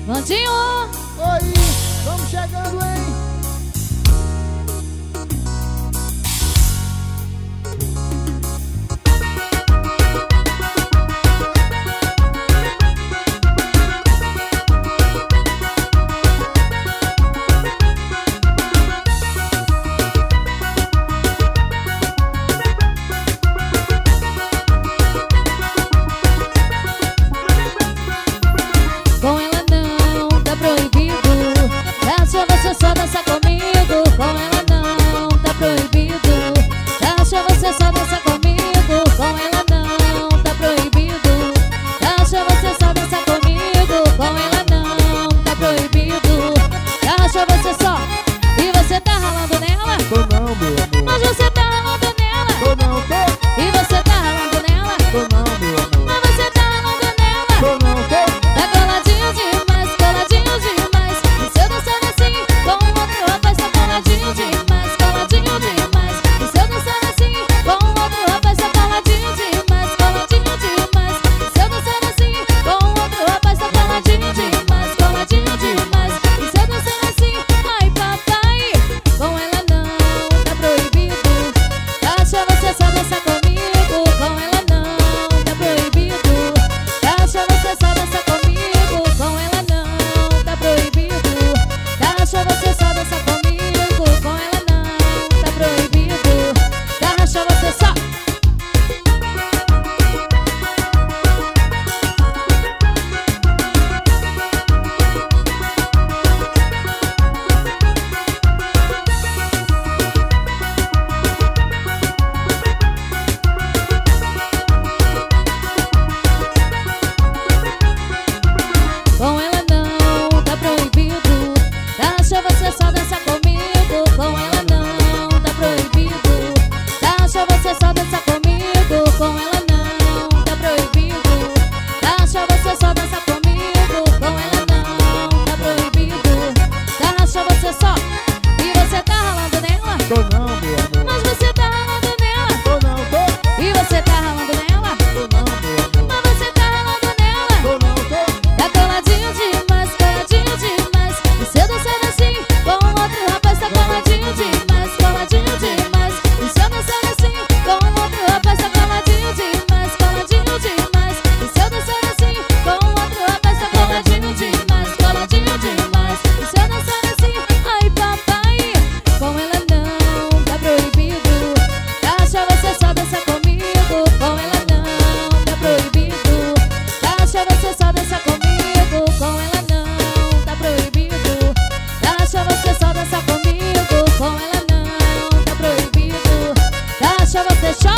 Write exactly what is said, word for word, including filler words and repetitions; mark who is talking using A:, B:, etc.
A: Vandinho!
B: Oi, vamos chegando, hein?
A: Com ela não, tá proibido. Deixa você só dançar comigo. Com ela não, tá proibido. Deixa você só dançar comigo. Com ela não, tá proibido. Deixa você só dançar comigo. Com ela não, tá proibido. Deixa você só. E você tá ralando nela?
B: Tô não, meu amor.
A: Mas você tá ralando nela?
B: Tô não, tô.
A: E você tá ralando nela?
B: Tô não, meu amor.
A: Mas você tá ralando nela?
B: Tô não, tô.
A: Tá coladinho demais, coladinho demais. E se eu dançar assim, com um outro rapaz, tá coladinho demais, coladinho demais. E se eu dançar assim, com um outro rapaz, tá coladinho demais, coladinho demais. E se eu dançar assim, com um outro rapaz, tá coladinho demais, coladinho demais. E se eu dançar assim, ai papai, com ela não, tá proibido. Deixa você só dançar comigo, com ela não, tá proibido. Deixa você só dançar comigo, com ela não, tá proibido. Deixa você só dançar comigo, com ela não, tá proibido. Deixa você só. Com ela não, tá proibido. Deixa você só dançar comigo. Com ela não, tá proibido. Deixa você só dançar comigo. Com ela não, tá proibido. Deixa você só dançar comigo. Com ela não, tá proibido. Deixa você só. E você tá ralando nela?
B: Tô não, meu amor.
A: Mas você tá ralando nela?
B: Tô não, tô.
A: E você tá ralando nela?
B: Tô não, meu amor.
A: Mas você tá ralando nela?
B: Tô não, tô.
A: Tá coladinho demais, coladinho demais. E se eu dançar assim, com um outro rapaz, tá coladinho demais, coladinho demais. E se eu dançar assim, com um outro rapaz, tá coladinho demais, coladinho demais. E se eu dançar assim, com um outro rapaz, tá coladinho demais, coladinho demais. E se eu dançar assim, ai papai, com ela não, tá proibido. Deixa você só dançar comigo, com ela não, tá proibido. Deixa você só dançar comigo, com ela não, tá proibido. Deixa você só dançar comigo, com ela não, tá proibido. Deixa você só.